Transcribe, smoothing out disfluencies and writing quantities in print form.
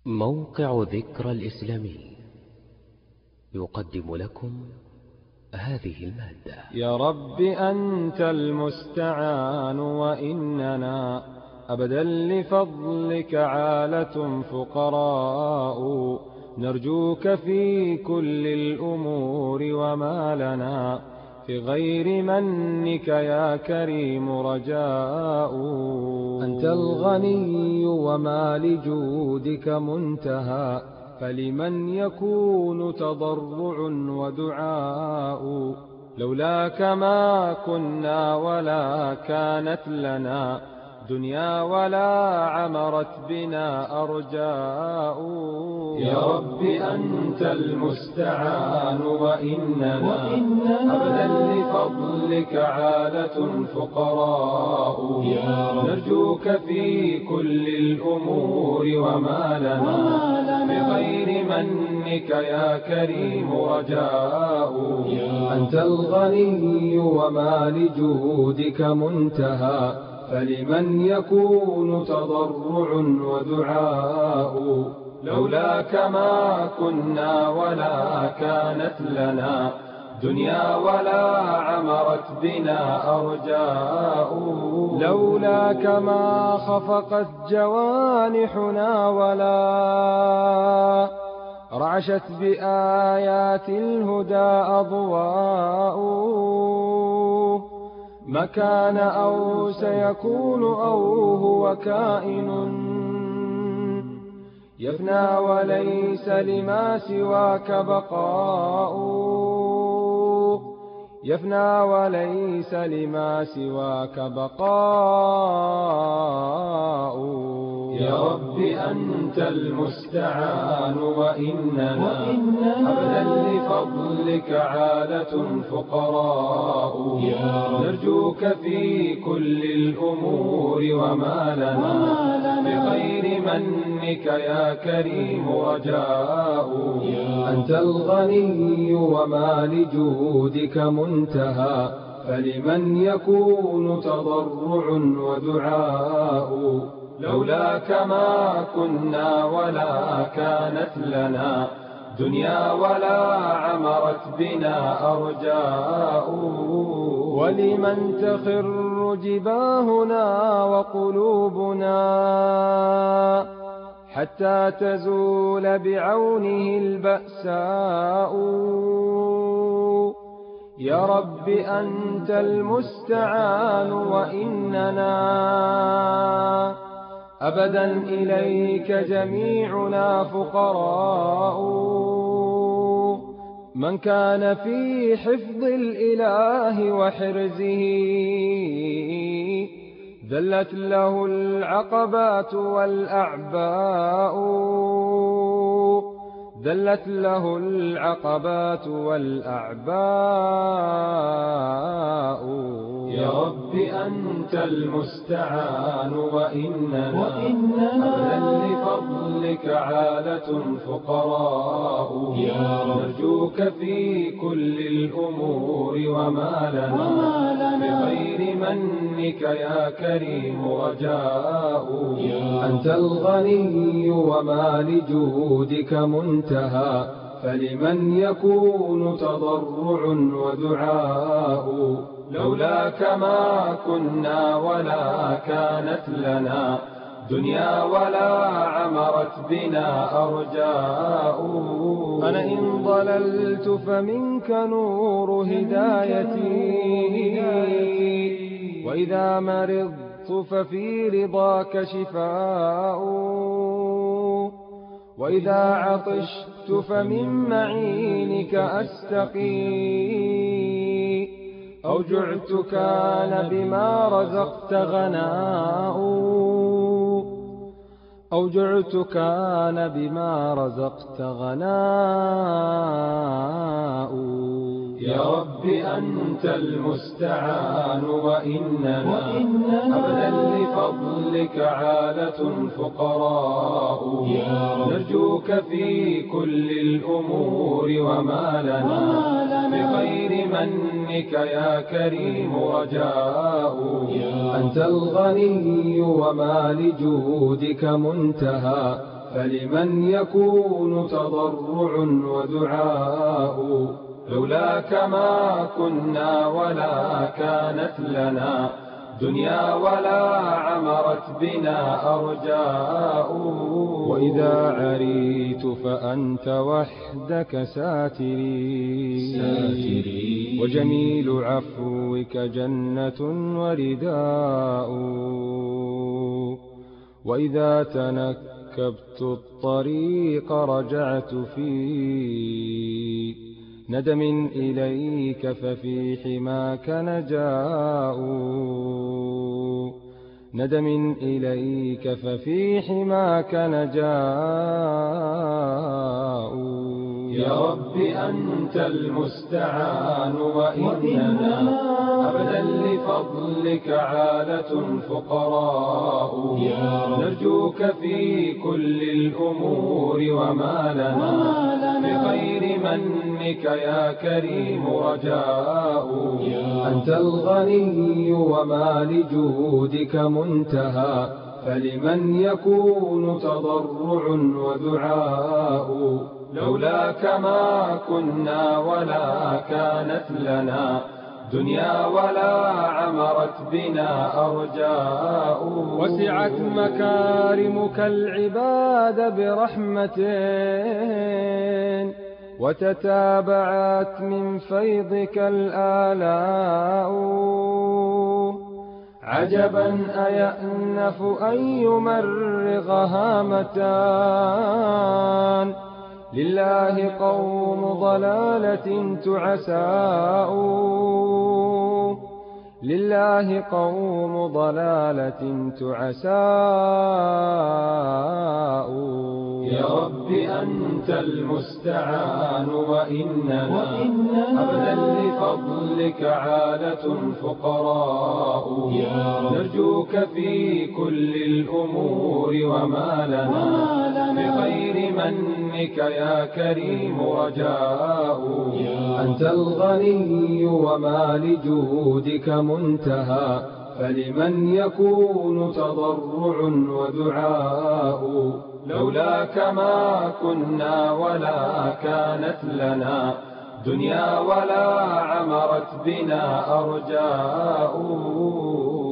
موقع ذكرى الإسلامي يقدم لكم هذه المادة. يا رب أنت المستعان وإننا أبدا لفضلك عالة فقراء، نرجوك في كل الأمور وما لنا في غير منك يا كريم رجاء. أنت الغني وما لجودك منتهى، فلمن يكون تضرع ودعاء؟ لولاك ما كنا ولا كانت لنا دنيا ولا عمرت بنا أرجاء. يا رب أنت المستعان وإننا أبدا لفضلك عالة فقراء، نرجوك في كل الأمور وما لنا بغير منك يا كريم رجاء. أنت الغني وما لجودك منتهى، فلمن يكون تضرع ودعاء؟ لولاك ما كنا ولا كانت لنا دنيا ولا عمرت بنا أرجاء. لولاك ما خفقت جوانحنا ولا رعشت بآيات الهدى أضواء. ما كان أو سيكون أو هو كائن يفنى وليس لما سواك بقاء. يفنى وليس لما سواك بقاء. يا رب أنت المستعان وإننا أبدا لفضلك عالة فقراء، نرجوك في كل الأمور وما لنا بغير منك يا كريم رجاء. أنت الغني وما لجودك منتهى، فلمن يكون تضرع ودعاء؟ لولاك ما كنا ولا كانت لنا دنيا ولا عمرت بنا أرجاء. ولمن تخر جباهنا وقلوبنا حتى تزول بعونه البأساء. يا رب أنت المستعان وإننا أبدا إليك جميعنا فقراء. من كان في حفظ الإله وحرزه ذلت له العقبات والأعباء. ذلت له العقبات والأعباء. يا رب أنت المستعان وإننا أبدا لفضلك عالة فقراء، نرجوك في كل الأمور وما لنا بغير منك يا كريم رجاء. أنت الغني وما لجودك منتهى، فلمن يكون تضرع ودعاء؟ لولاك ما كنا ولا كانت لنا دنيا ولا عمرت بنا أرجاء. أنا إن ضللت فمنك نور هدايتي، وإذا مرضت ففي رضاك شفاء. وإذا عطشت فمن معينك أستقي، أو جعت كان بما رزقت غناء. أو جعت كان بما رزقت غناء. يا رب أنت المستعان وإننا أبدا لفضلك عالة فقراء، نرجوك في كل الأمور وما لنا بغير منك يا كريم رجاء. أنت الغني وما لجودك منتهى، فلمن يكون تضرع ودعاء؟ لولاك ما كنا ولا كانت لنا دنيا ولا عمرت بنا أرجاء. وإذا عريت فأنت وحدك ساتري وجميل عفوك جنة ورداء. وإذا تنكبت الطريق رجعت في ندم إليك ففي حماك نجاء. ندم إليك ففي حماك نجاء. يا رب أنت المستعان وإننا أبدا لفضلك عالة فقراء. نرجوك في كل الأمور وما لنا بغير منك يا كريم رجاء. أنت الغني وما لجودك منتهى فلمن يكون تضرع ودعاء؟ لولاك ما كنا ولا كانت لنا دنيا ولا عمرت بنا أرجاء. وسعت مكارمك العباد برحمة وتتابعت من فيضك الآلاء. عجبا أيأنف أن يمرغ هامتان لله قوم ضلالة تعساء. لله قوم ضلالة تعساء. يا رب أنت المستعان وإننا أبدا لفضلك عالة فقراء. نرجوك في كل الأمور وما لنا بغير منك يا كريم رجاء. أنت الغني وما لجودك منتهى فلمن يكون تضرع ودعاء؟ لولاك ما كنا ولا كانت لنا دنيا ولا عمرت بنا أرجاء.